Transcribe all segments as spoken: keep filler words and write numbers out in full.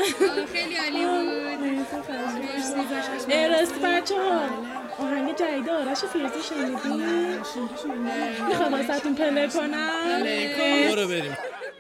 خیلی عالی بود. راستی بچه ها آهنگ جدید آرش فیروزی شنیدی؟ میخوام واسهتون پلی کنم؟ برو بریم.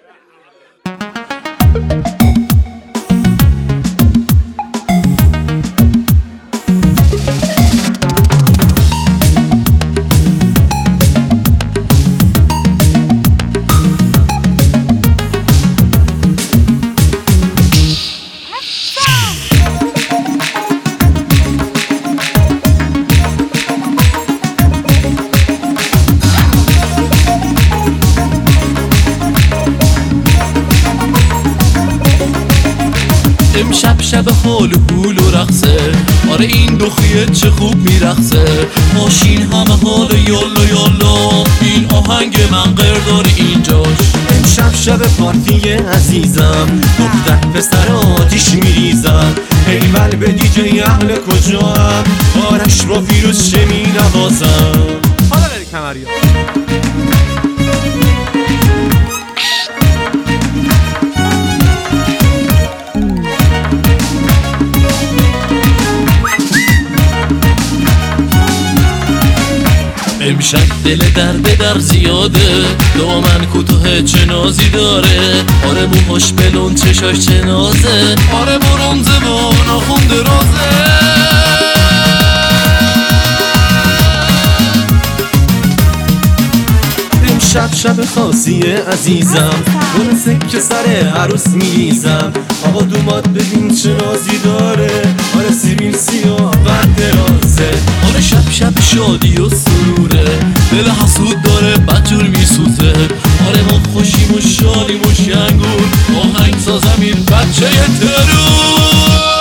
امشب شب حال و هول و رقصه، آره این دخیه چه خوب میرقصه. ماشین همه حال یالا یالا، این آهنگ من قردار اینجاش. امشب شب پارتی عزیزم، دختر پسر آتیش میریزم. ایول به دیجی اهل کجام، آرش با فیروز چه مینوازم. حالا بری کمریا امشب دل درد در زیاده، دامن کوتاه چه نازی داره. آره موهاش بلون چشاش چه نازه، آره برونزه با ناخون درازه. امشب شب خاصیه عزیزم، اون سکه سر عروس میریزم. آقا دومات ببین چه نازی داره، آره سیبیل سیاه و درازه. آره شب شب شادی و سروره، دل حسود داره بدجور میسوزه. آره ما خوشیم و شادیم و شنگون، آهنگ سازم این بچه ترور.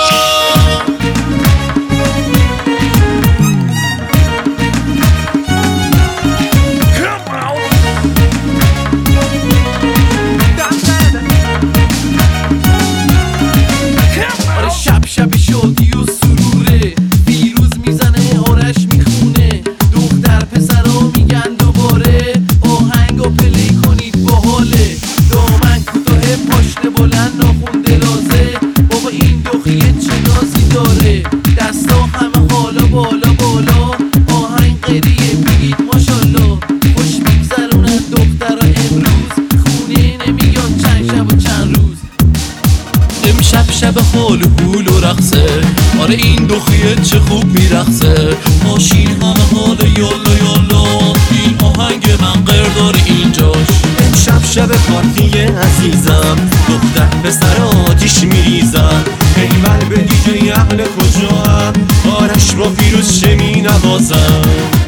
شب شب شادی و سروره، فیروز میزنه آرش میخونه. دختر پسرا میگن دوباره، آهنگو پلی کنید باحاله. دامن کوتاه پاشنه بلند ناخون درازه، بابا این دخیه چه نازی داره. دستا همه حالا بالا بالا، آهنگ قریه بگید ماشالله. خوش میگذرونن دخترا امروز، خونه نمیان چند شب و چند روز. امشب شب حال و هول و رقصه، آره این دخیه چه خوب میرقصه. ماشین همه حال یالا یالا، این آهنگ من قردار اینجاش. امشب شب پارتی عزیزم، دختر پسر آتیش میریزم. ایول به دیجی اهل کجام، آرش با فیروز چه مینوازم.